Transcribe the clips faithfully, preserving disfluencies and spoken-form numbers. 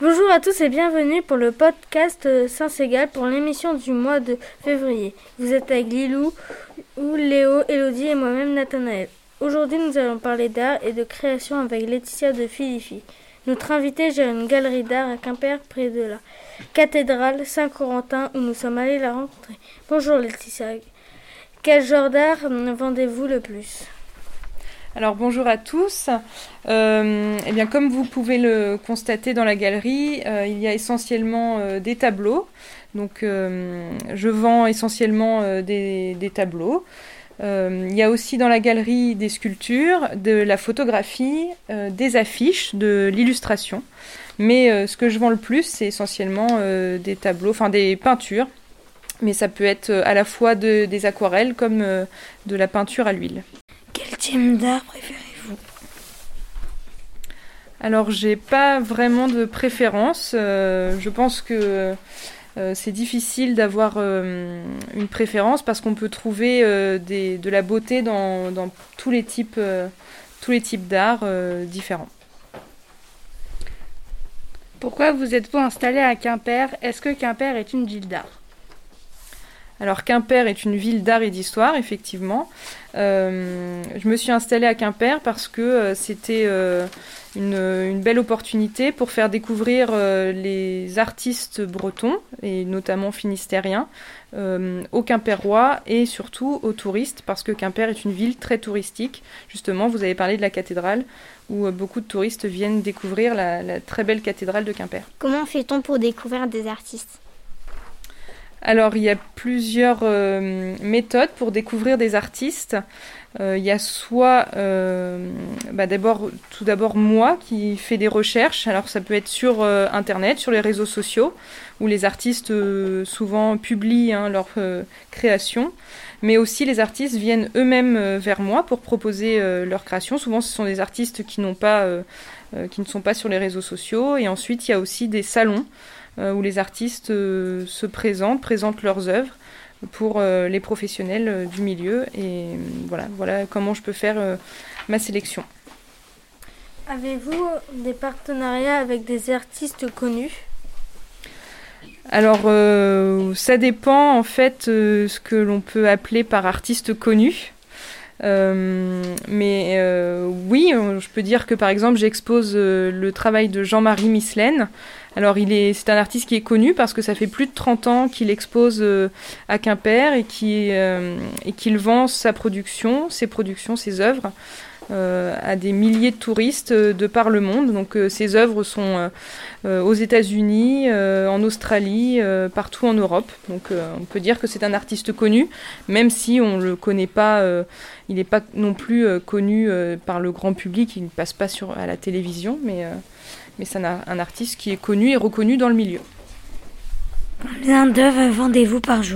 Bonjour à tous et bienvenue pour le podcast Saint-Ségal pour l'émission du mois de février. Vous êtes avec Lilou, Léo, Elodie et moi-même Nathanaël. Aujourd'hui, nous allons parler d'art et de création avec Laetitia de Philippi. Notre invitée gère une galerie d'art à Quimper, près de la cathédrale Saint-Corentin où nous sommes allés la rencontrer. Bonjour Laetitia, quel genre d'art vendez-vous le plus ? Alors bonjour à tous. Euh, eh bien, comme vous pouvez le constater dans la galerie, euh, il y a essentiellement euh, des tableaux. Donc euh, je vends essentiellement euh, des, des tableaux. Euh, il y a aussi dans la galerie des sculptures, de la photographie, euh, des affiches, de l'illustration. Mais euh, ce que je vends le plus, c'est essentiellement euh, des tableaux, enfin des peintures. Mais ça peut être à la fois de, des aquarelles comme euh, de la peinture à l'huile. Quel type d'art préférez-vous ? Alors, j'ai pas vraiment de préférence. Euh, je pense que euh, c'est difficile d'avoir euh, une préférence parce qu'on peut trouver euh, des, de la beauté dans, dans tous les types, euh, tous les types d'art euh, différents. Pourquoi vous êtes-vous installé à Quimper ? Est-ce que Quimper est une ville d'art ? Alors Quimper est une ville d'art et d'histoire, effectivement. Euh, je me suis installée à Quimper parce que euh, c'était euh, une, une belle opportunité pour faire découvrir euh, les artistes bretons, et notamment finistériens, euh, aux Quimpérois et surtout aux touristes, parce que Quimper est une ville très touristique. Justement, vous avez parlé de la cathédrale, où euh, beaucoup de touristes viennent découvrir la, la très belle cathédrale de Quimper. Comment fait-on pour découvrir des artistes ? Alors, il y a plusieurs euh, méthodes pour découvrir des artistes. Euh, il y a soit, euh, bah d'abord, tout d'abord moi qui fais des recherches. Alors, ça peut être sur euh, Internet, sur les réseaux sociaux, où les artistes euh, souvent publient hein, leurs euh, créations. Mais aussi, les artistes viennent eux-mêmes euh, vers moi pour proposer euh, leurs créations. Souvent, ce sont des artistes qui n'ont pas, euh, euh, qui ne sont pas sur les réseaux sociaux. Et ensuite, il y a aussi des salons où les artistes euh, se présentent, présentent leurs œuvres pour euh, les professionnels euh, du milieu. Et euh, voilà, voilà comment je peux faire euh, ma sélection. Avez-vous des partenariats avec des artistes connus ? Alors, euh, ça dépend en fait euh, ce que l'on peut appeler par artiste connu. Euh, mais euh, oui, je peux dire que par exemple j'expose euh, le travail de Jean-Marie Mislaine. Alors il est, c'est un artiste qui est connu parce que ça fait plus de trente ans qu'il expose euh, à Quimper et, qui, euh, et qu'il vend sa production, ses productions, ses œuvres euh, à des milliers de touristes euh, de par le monde. Donc euh, ses œuvres sont euh, euh, aux États-Unis, euh, en Australie, euh, partout en Europe. Donc euh, on peut dire que c'est un artiste connu, même si on le connaît pas. Euh, il n'est pas non plus euh, connu euh, par le grand public. Il ne passe pas sur à la télévision, mais euh, mais c'est un, un artiste qui est connu et reconnu dans le milieu. Combien d'œuvres vendez-vous par jour ?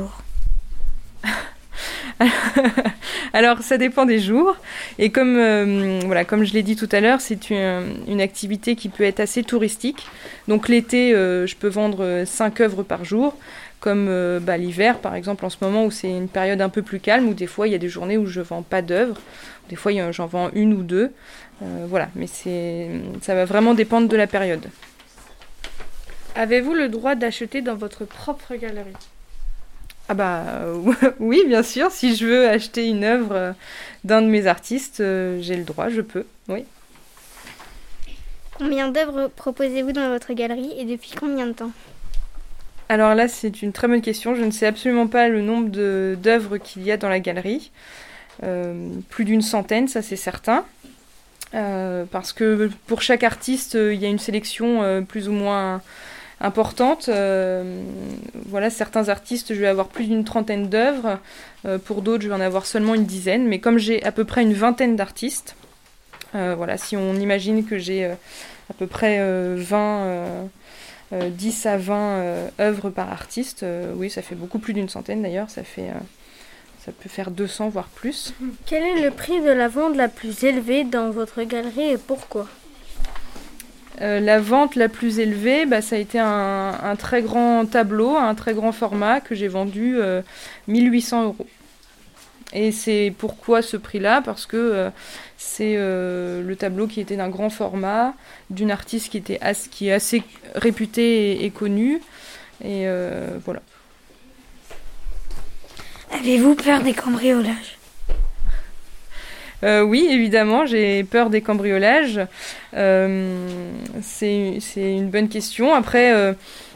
Alors, ça dépend des jours. Et comme, euh, voilà, comme je l'ai dit tout à l'heure, c'est une, une activité qui peut être assez touristique. Donc l'été, euh, je peux vendre cinq œuvres par jour. Comme euh, bah, l'hiver, par exemple, en ce moment où c'est une période un peu plus calme, où des fois, il y a des journées où je ne vends pas d'œuvres. Des fois, j'en vends une ou deux. Euh, voilà, mais c'est, ça va vraiment dépendre de la période. Avez-vous le droit d'acheter dans votre propre galerie ? Ah bah euh, oui, bien sûr. Si je veux acheter une œuvre euh, d'un de mes artistes, euh, j'ai le droit, je peux, oui. Combien d'œuvres proposez-vous dans votre galerie et depuis combien de temps ? Alors là, c'est une très bonne question. Je ne sais absolument pas le nombre de, d'œuvres qu'il y a dans la galerie. Euh, plus d'une centaine, ça c'est certain. Euh, parce que pour chaque artiste, euh, il y a une sélection euh, plus ou moins importante. Euh, voilà, certains artistes, je vais avoir plus d'une trentaine d'œuvres. Euh, pour d'autres, je vais en avoir seulement une dizaine. Mais comme j'ai à peu près une vingtaine d'artistes, euh, voilà, si on imagine que j'ai euh, à peu près euh, vingt, euh, euh, dix à vingt euh, œuvres par artiste, euh, oui, ça fait beaucoup plus d'une centaine d'ailleurs. Ça fait... Euh, Ça peut faire deux cents, voire plus. Quel est le prix de la vente la plus élevée dans votre galerie et pourquoi ? euh, La vente la plus élevée, bah, ça a été un, un très grand tableau, un très grand format que j'ai vendu euh, mille huit cents euros. et c'est pourquoi ce prix-là, parce que euh, c'est euh, le tableau qui était d'un grand format, d'une artiste qui, était as- qui est assez réputée et, et connue. Et euh, voilà. Avez-vous peur des cambriolages ? Euh, oui, évidemment, j'ai peur des cambriolages. Euh, c'est, c'est une bonne question. Après, euh,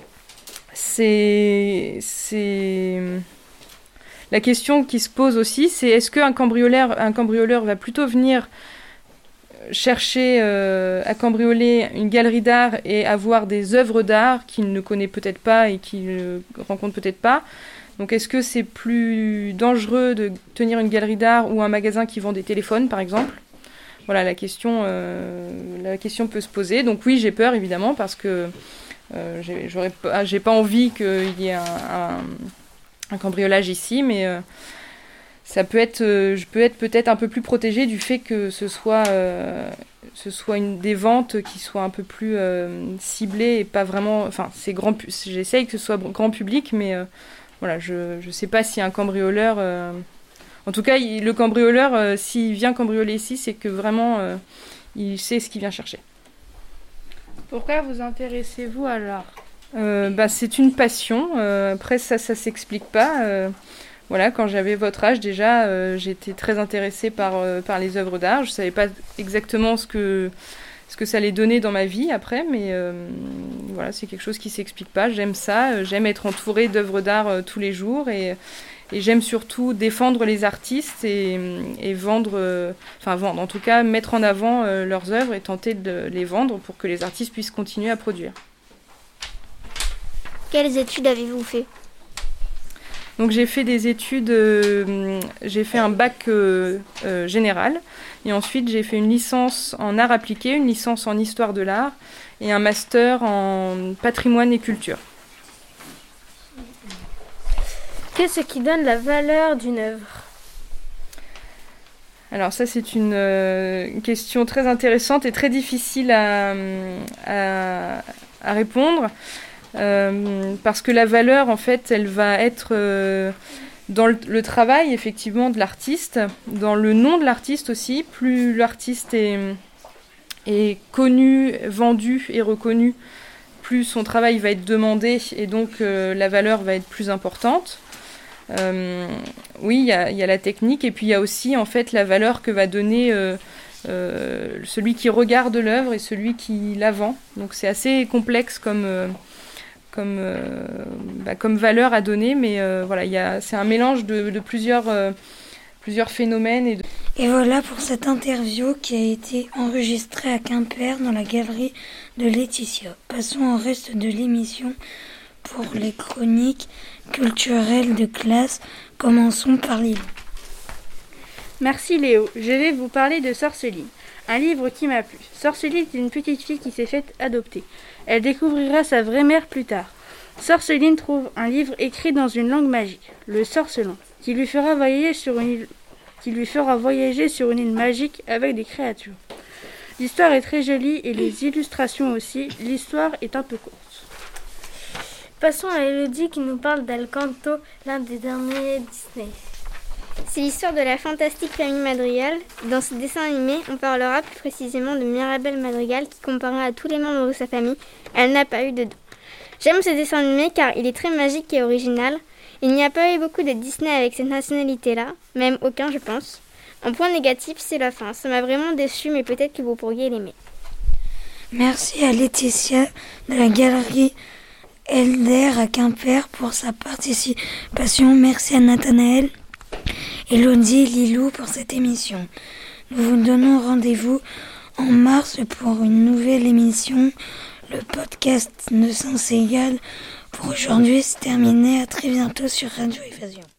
c'est, c'est... La question qui se pose aussi, c'est est-ce qu'un cambrioleur, un cambrioleur va plutôt venir chercher euh, à cambrioler une galerie d'art et avoir des œuvres d'art qu'il ne connaît peut-être pas et qu'il ne rencontre peut-être pas. Donc est-ce que c'est plus dangereux de tenir une galerie d'art ou un magasin qui vend des téléphones, par exemple ? Voilà, la question, euh, la question peut se poser. Donc oui, j'ai peur, évidemment, parce que euh, j'ai, j'aurais pas, j'ai pas envie qu'il y ait un, un, un cambriolage ici, mais euh, ça peut être, euh, je peux être peut-être un peu plus protégée du fait que ce soit, euh, ce soit une, des ventes qui soient un peu plus euh, ciblées et pas vraiment... Enfin, c'est grand, j'essaye que ce soit grand public, mais... Euh, Voilà, je ne sais pas si un cambrioleur... Euh... En tout cas, il, le cambrioleur, euh, s'il vient cambrioler ici, c'est que vraiment, euh, il sait ce qu'il vient chercher. Pourquoi vous intéressez-vous à l'art ? euh, bah, C'est une passion. Euh, après, ça ne s'explique pas. Euh, voilà, quand j'avais votre âge, déjà, euh, j'étais très intéressée par, euh, par les œuvres d'art. Je ne savais pas exactement ce que... ce que ça allait donner dans ma vie après, mais euh, voilà, c'est quelque chose qui s'explique pas. J'aime ça, j'aime être entourée d'œuvres d'art euh, tous les jours et, et j'aime surtout défendre les artistes et, et vendre, euh, enfin vendre, en tout cas mettre en avant euh, leurs œuvres et tenter de les vendre pour que les artistes puissent continuer à produire. Quelles études avez-vous fait ? Donc j'ai fait des études, euh, j'ai fait un bac euh, euh, général et ensuite j'ai fait une licence en art appliqué, une licence en histoire de l'art et un master en patrimoine et culture. Qu'est-ce qui donne la valeur d'une œuvre ? Alors ça c'est une euh, question très intéressante et très difficile à, à, à répondre. Euh, parce que la valeur, en fait, elle va être euh, dans le, le travail, effectivement, de l'artiste, dans le nom de l'artiste aussi. Plus l'artiste est, est connu, vendu et reconnu, plus son travail va être demandé et donc euh, la valeur va être plus importante. Euh, oui, il y a, y a la technique et puis il y a aussi, en fait, la valeur que va donner euh, euh, celui qui regarde l'œuvre et celui qui la vend. Donc c'est assez complexe comme... Euh, Comme, euh, bah, comme valeur à donner, mais euh, voilà, y a, c'est un mélange de, de plusieurs, euh, plusieurs phénomènes. Et, de... et voilà pour cette interview qui a été enregistrée à Quimper dans la galerie de Laetitia. Passons au reste de l'émission pour les chroniques culturelles de classe. Commençons par Lily. Merci Léo, je vais vous parler de Sorceline, un livre qui m'a plu. Sorceline est une petite fille qui s'est faite adopter. Elle découvrira sa vraie mère plus tard. Sorceline trouve un livre écrit dans une langue magique, le sorcelon, qui lui fera voyager sur une île, qui lui fera voyager sur une île magique avec des créatures. L'histoire est très jolie et les illustrations aussi. L'histoire est un peu courte. Passons à Elodie qui nous parle d'Encanto, l'un des derniers Disney. C'est l'histoire de la fantastique famille Madrigal. Dans ce dessin animé, on parlera plus précisément de Mirabel Madrigal qui, comparé à tous les membres de sa famille, elle n'a pas eu de dents. J'aime ce dessin animé car il est très magique et original. Il n'y a pas eu beaucoup de Disney avec cette nationalité-là, même aucun je pense. Un point négatif, c'est la fin. Ça m'a vraiment déçue, mais peut-être que vous pourriez l'aimer. Merci à Laetitia de la galerie Elder à Quimper pour sa participation. Merci à Nathanaël, Elodie et Lilou pour cette émission. Nous vous donnons rendez-vous en mars pour une nouvelle émission. Le podcast de Saint-Ségal pour aujourd'hui c'est terminé. À très bientôt sur Radio Évasion.